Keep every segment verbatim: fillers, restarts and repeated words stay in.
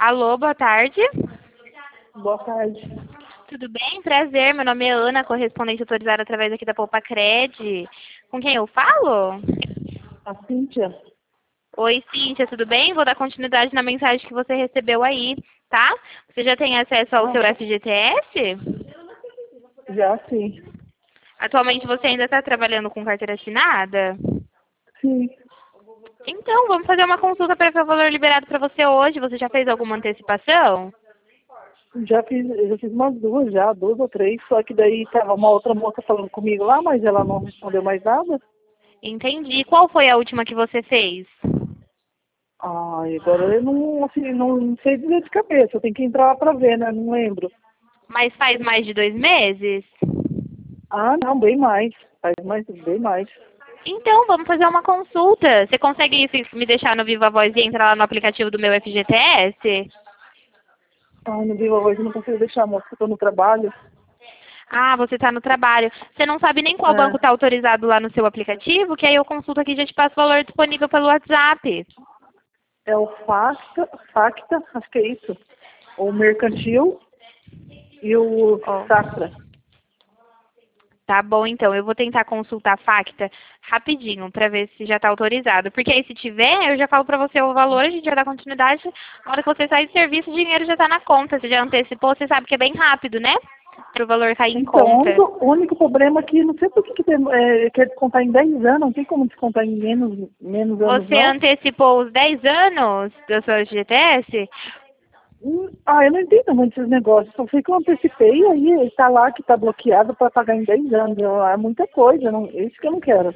Alô, boa tarde. Boa tarde. Tudo bem? Prazer, meu nome é Ana, correspondente autorizada através aqui da Poupa Cred. Com quem eu falo? A Cíntia? Oi, Cíntia, tudo bem? Vou dar continuidade na mensagem que você recebeu aí, tá? Você já tem acesso ao Ah, seu F G T S? já sim. Atualmente você ainda está trabalhando com carteira assinada? Sim. Então, vamos fazer uma consulta para ver o valor liberado para você hoje. Você já fez alguma antecipação? Já fiz, eu já fiz umas duas já, duas ou três, só que daí tava uma outra moça falando comigo lá, mas ela não respondeu mais nada. Entendi. Qual foi a última que você fez? Ah, e agora eu não, assim, não sei dizer de cabeça, eu tenho que entrar lá pra ver, né? Não lembro. Mas faz mais de dois meses? Ah, não, bem mais. Faz mais, bem mais. Então, vamos fazer uma consulta. Você consegue se- me deixar no Viva Voz e entrar lá no aplicativo do meu F G T S? Ah, no Viva Voz eu não consigo deixar a moça, que eu tô no trabalho. Ah, você está no trabalho. Você não sabe nem qual banco É, está autorizado lá no seu aplicativo? Que aí eu consulto aqui e já te passo o valor disponível pelo WhatsApp. é o Facta, Facta, acho que é isso. O Mercantil e o Ó, Safra. tá bom, então. Eu vou tentar consultar a Facta rapidinho para ver se já está autorizado. Porque aí, se tiver, eu já falo para você o valor, a gente já dá continuidade. Na hora que você sair do serviço, o dinheiro já está na conta. Você já antecipou, você sabe que é bem rápido, né? Para o valor cair em Então, o conta. único, o único problema é que não sei por que, que tem, é, quer descontar em dez anos, não tem como descontar em menos, menos anos, Você não? antecipou os dez anos do seu F G T S? Hum, Ah, eu não entendo muito esses negócios, só sei que eu antecipei e aí está lá que está bloqueado para pagar em dez anos. Eu- É muita coisa, não, é isso que eu não quero,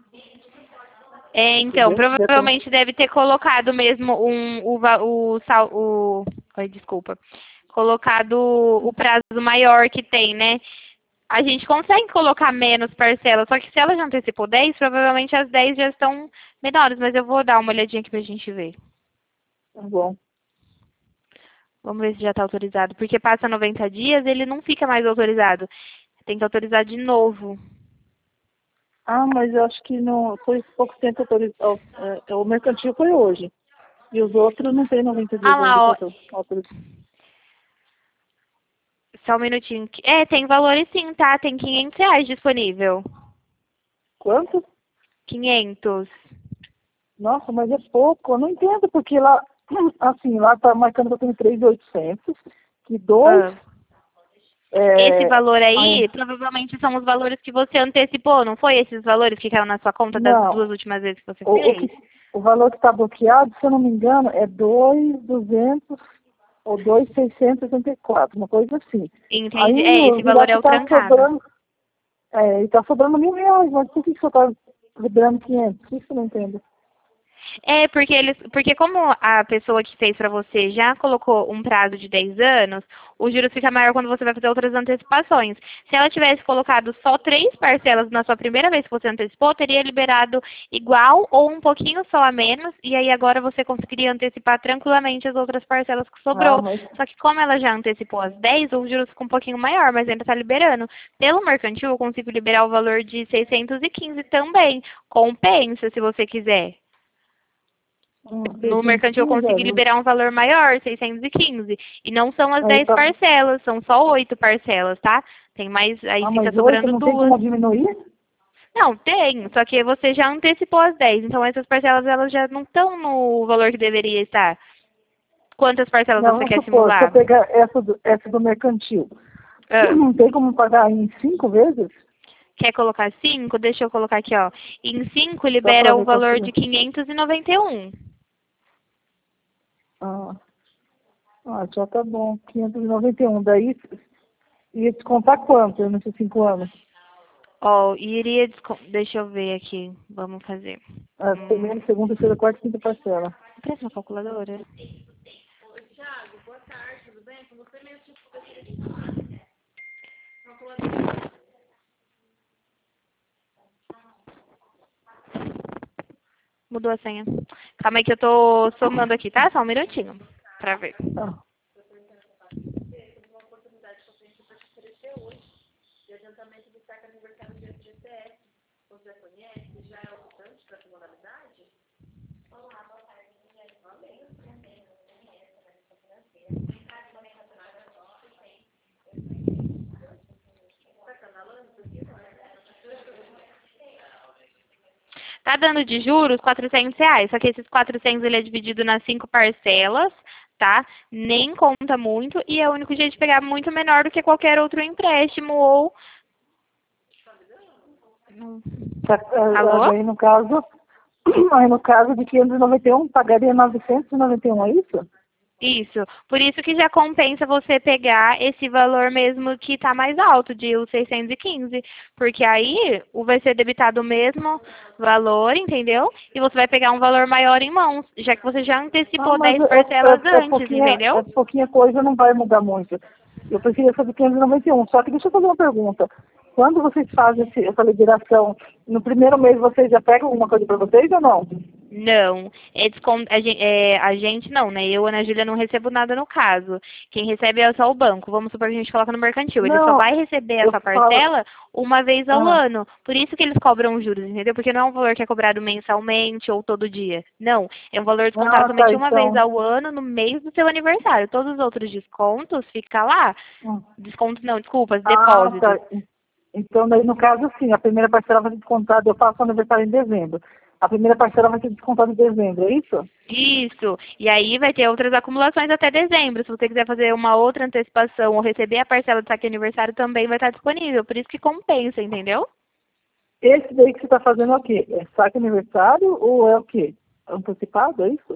É, então, entendeu? Deve ter- provavelmente deve ter colocado mesmo um, o, va- o, sal- o, ai, desculpa, colocado o prazo maior que tem, né? A gente consegue colocar menos parcelas, só que se ela já antecipou dez, provavelmente as dez já estão menores, mas eu vou dar uma olhadinha aqui pra gente ver. Tá bom. Vamos ver se já está autorizado, porque passa noventa dias, ele não fica mais autorizado. Tem que autorizar de novo. Ah, mas eu acho que não, foi pouco tempo autorizado. É, o mercantil foi hoje. E os outros não tem noventa Ah dias ainda lá, para ó, autorizar. só um minutinho. É, tem valores sim, tá? Tem quinhentos reais disponível. Quanto? quinhentos. Nossa, mas é pouco. Eu não entendo, porque lá, assim, lá tá marcando que eu tenho três mil e oitocentos, que dois, Ah. Esse é, valor ai, aí, provavelmente são os valores que você antecipou, não foi esses valores que caíram na sua conta das não, duas últimas vezes que você o, o, fez? que, o valor que está bloqueado, se eu não me engano, é dois mil e duzentos ou dois mil seiscentos e oitenta e quatro, uma coisa assim. Aí Entendi. É, esse eu vi lá valor que é o está trancado. sobrando, é, e tá sobrando mil reais, mas por que, que o senhor está liberando quinhentos? Isso eu não entendo. É, porque eles, porque como a pessoa que fez para você já colocou um prazo de dez anos, o juros fica maior quando você vai fazer outras antecipações. Se ela tivesse colocado só três parcelas na sua primeira vez que você antecipou, teria liberado igual ou um pouquinho só a menos, e aí agora você conseguiria antecipar tranquilamente as outras parcelas que Ah, sobrou. mas, Só que como ela já antecipou as dez, o juros fica um pouquinho maior, mas ainda está liberando. Pelo mercantil, eu consigo liberar o valor de seiscentos e quinze também. Compensa se você quiser. hum, No mercantil eu seiscentos e quinze, consegui é, liberar um valor maior, seiscentos e quinze. E não são as aí dez tá, parcelas, são só oito parcelas, tá? Tem mais, aí ah, fica mas oito sobrando não tem duas. como diminuir? Não, tem, só que você já antecipou as dez, então essas parcelas elas já não estão no valor que deveria estar. Quantas parcelas Não, você vamos quer supor, se eu simular? pegar essa do, essa do mercantil, Ah, não tem como pagar em cinco vezes? quer colocar cinco? Deixa eu colocar aqui, ó. Em cinco Só para libera o ver quanto valor que... de quinhentos e noventa e um. Ah, ah, já tá bom, quinhentos e noventa e um. Daí ia descontar quanto nesses cinco anos? Ó, iria descon... Deixa eu ver aqui. Vamos fazer. A Hum, primeira, segunda, terceira, quarta, quinta parcela. Parece uma calculadora. Mudou a senha. Calma aí que eu tô somando aqui, tá? Só um minutinho. Pra ver. Ah, Tá dando de juros quatrocentos reais, só que esses quatrocentos ele é dividido nas cinco parcelas, tá? Nem conta muito e é o único jeito de pegar muito menor do que qualquer outro empréstimo ou... Tá, ah, Alô? Aí no caso, aí no caso de quinhentos e noventa e um, pagaria novecentos e noventa e um, é isso? Isso. Por isso que já compensa você pegar esse valor mesmo que está mais alto, de os seiscentos e quinze. Porque aí o vai ser debitado o mesmo valor, entendeu? E você vai pegar um valor maior em mãos, já que você já Ah, antecipou mas dez é, parcelas é, é, antes, pouquinha, é entendeu? pouquinha coisa, não vai mudar muito. Eu preferia fazer quinhentos e noventa e um. Só que deixa eu fazer uma pergunta. Quando vocês fazem esse, essa liberação, no primeiro mês vocês já pegam alguma coisa para vocês ou não? Não, é descon- a, gente, é, a gente não, né? Eu, Ana Júlia, não recebo nada no caso. Quem recebe é só o banco. Vamos supor que a gente coloca no mercantil. Ele só Não, vai receber eu essa falo. parcela uma vez ao Ah, ano. Por isso que eles cobram os juros, entendeu? Porque não é um valor que é cobrado mensalmente ou todo dia. Não, é um valor descontado ah, tá, somente uma vez então. ao ano no mês do seu aniversário. Todos os outros descontos ficam lá. Hum. Descontos não, desculpas, Ah, tá. depósitos. Então, daí, no caso, sim, a primeira parcela vai ser descontada, eu faço o aniversário em dezembro. A primeira parcela vai ser descontada em dezembro, é isso? Isso. E aí vai ter outras acumulações até dezembro. Se você quiser fazer uma outra antecipação ou receber a parcela do saque aniversário, também vai estar disponível. Por isso que compensa, entendeu? Esse daí que você está fazendo é o quê? É saque aniversário ou é o quê? Antecipado, é isso?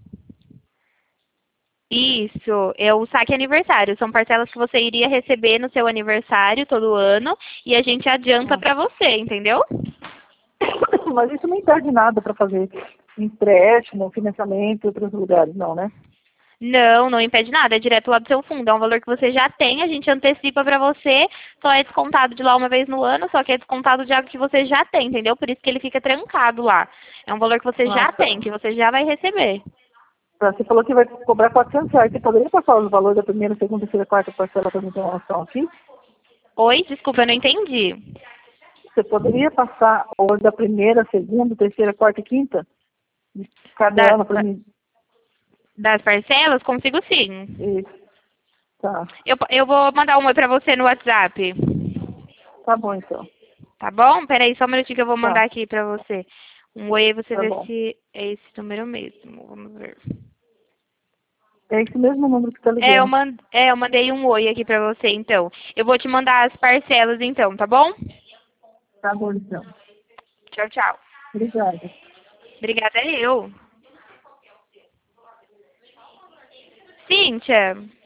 Isso, é o saque aniversário. São parcelas que você iria receber no seu aniversário todo ano e a gente adianta Hum. pra você, entendeu? Mas isso não perde nada para fazer empréstimo, financiamento em outros lugares, não, né? Não, não impede nada, é direto lá do seu fundo. É um valor que você já tem, a gente antecipa pra você, só é descontado de lá uma vez no ano, só que é descontado de algo que você já tem, entendeu? Por isso que ele fica trancado lá. É um valor que você Ah, já tá. tem, que você já vai receber. Tá, você falou que vai cobrar quatrocentos reais. Você poderia passar os valores da primeira, segunda, terceira, quarta parcela para mim ter uma noção aqui? Oi, desculpa, eu não entendi. Você poderia passar o valor da primeira, segunda, terceira, quarta e quinta? De cada Da- ano para mim? das parcelas, consigo sim. Isso. Tá. Eu, eu vou mandar um oi pra você no WhatsApp. Tá bom, então. Tá bom? Peraí, só um minutinho que eu vou Tá. mandar aqui pra você. Um oi aí você Tá vê bom. se é esse número mesmo. Vamos ver. É esse mesmo número que está É eu, ligando. mand... é, eu mandei um oi aqui pra você, então. Eu vou te mandar as parcelas, então, tá bom? Tá bom, então. Tchau, tchau. Obrigada. Obrigada, eu. Cíntia.